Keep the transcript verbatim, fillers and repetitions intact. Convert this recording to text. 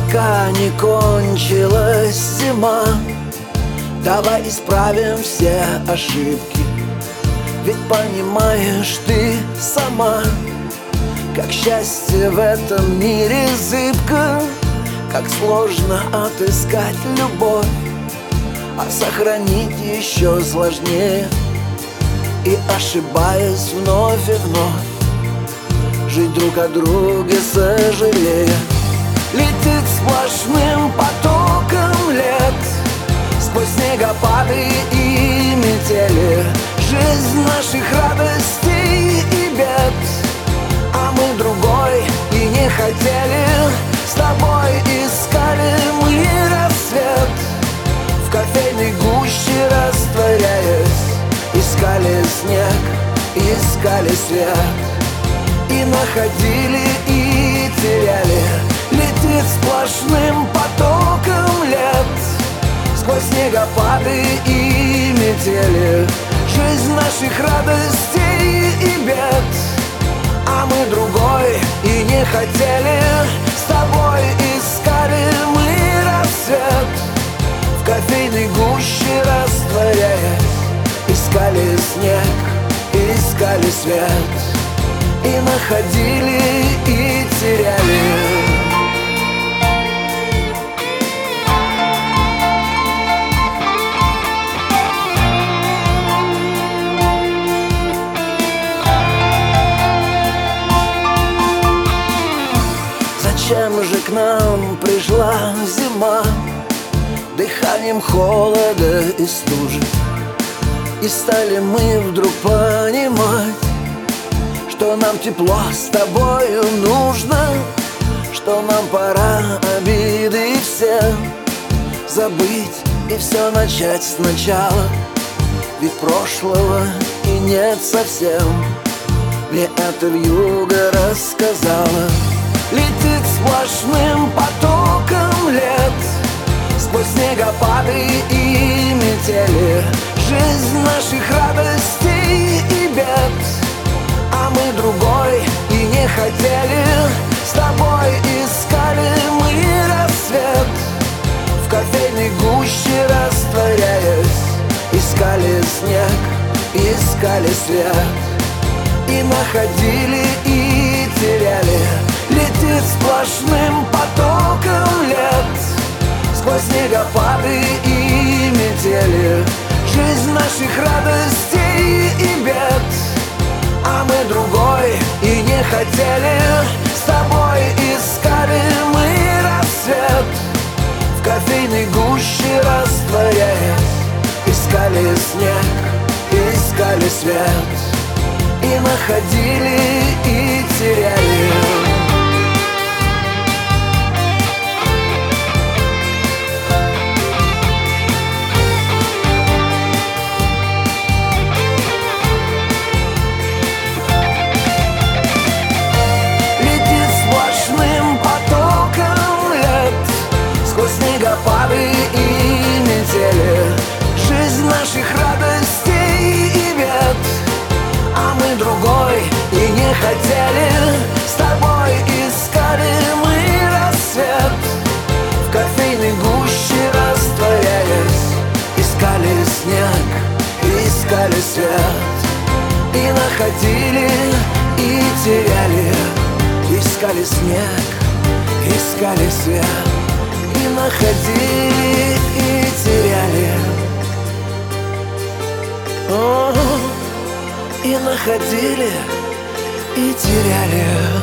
пока не кончилась зима. Давай исправим все ошибки, ведь понимаешь ты сама, как счастье в этом мире зыбко, как сложно отыскать любовь, а сохранить еще сложнее. И ошибаясь вновь и вновь, жить друг о друге сожалея. Летит сплошным потоком лет сквозь снегопады и метели, жизнь наших радостей и бед. А мы другой и не хотели, с тобой искали мы рассвет. В кофейной гуще растворяясь, искали снег, искали свет. И находили, и теряли. Летит сплошным потоком лет сквозь снегопады и метели, жизнь наших радостей и бед. А мы другой и не хотели, с тобой искали мы рассвет. В кофейной гуще растворяясь, искали снег, искали свет. И находили, и теряли. Зачем же к нам пришла зима, дыханием холода и стужи? И стали мы вдруг понимать, что нам тепло с тобою нужно, что нам пора обиды все забыть и все начать сначала. Ведь прошлого и нет совсем, мне это вьюга рассказала. Летит сплошным потоком лет сквозь снегопады и метели, жизнь наших радостей и бед. А мы другой и не хотели, с тобой искали мы рассвет. В кофейной гуще растворяясь, искали снег, искали свет. И находили, и теряли. Летит сплошным потоком лет сквозь снегопады и метели, жизнь наших радостей и бед. А мы другой и не хотели, с тобой искали мы рассвет. В кофейной гуще растворяясь, искали снег, искали свет. И находили, и теряли. Снегопады и метели, жизнь наших радостей и бед. А мы другой и не хотели, с тобой искали мы рассвет. В кофейной гуще растворяясь, искали снег, искали свет. И находили, и теряли, искали снег, искали свет. И находили, и теряли. О, и находили, и теряли.